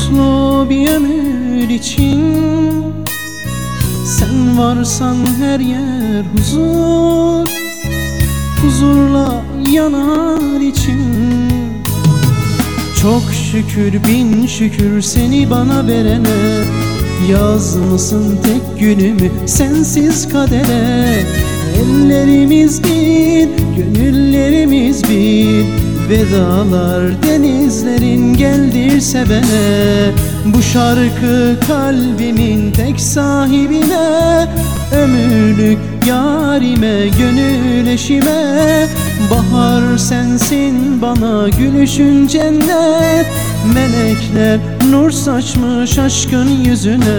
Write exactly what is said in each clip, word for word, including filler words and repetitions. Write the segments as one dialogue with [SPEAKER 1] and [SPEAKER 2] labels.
[SPEAKER 1] Mutlu bir ömür için sen varsan her yer huzur, huzurla yanar içim. Çok şükür bin şükür seni bana verene, yazmışsın tek günümü sensiz kadere. Ellerimiz bir, gönüllerimiz bir, vedalar denizlerin geldir sevene. Bu şarkı kalbimin tek sahibine, ömürlük yarime, gönül eşime. Bahar sensin bana, gülüşün cennet, melekler nur saçmış aşkın yüzüne.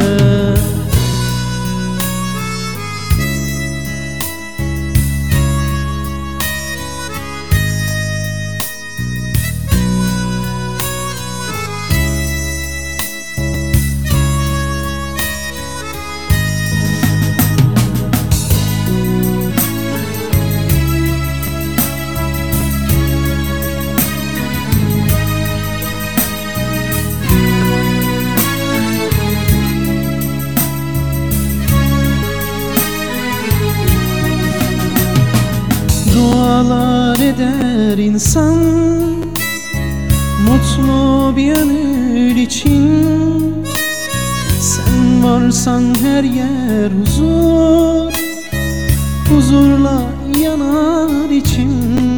[SPEAKER 1] Dualar eder insan mutlu bir ömür için. Sen varsan her yer huzur, huzurla yanar içim.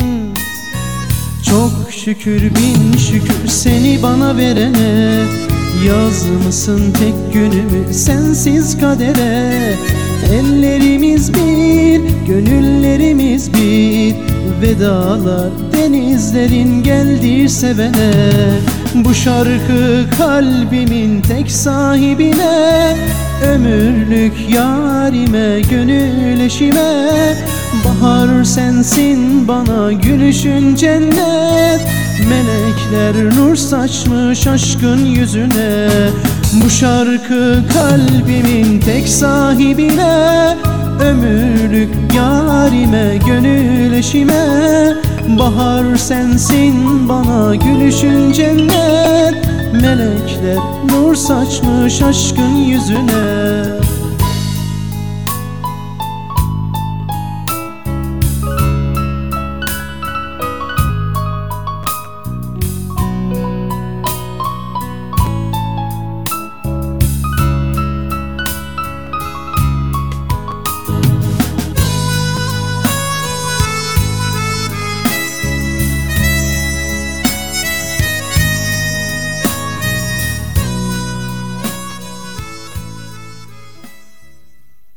[SPEAKER 1] Çok şükür bin şükür seni bana verene, yazmışsın tek günümü sensiz kadere. Ellerimiz bir, gönüllerimiz bir, vedalar denizlerin geldir sevene. Bu şarkı kalbimin tek sahibine, ömürlük yarime, gönül eşime. Bahar sensin bana, gülüşün cennet, melekler nur saçmış aşkın yüzüne. Bu şarkı kalbimin tek sahibine, ömürlük yarime, gönül eşime. Bahar sensin bana, gülüşün cennet, melekler nur saçmış aşkın yüzüne.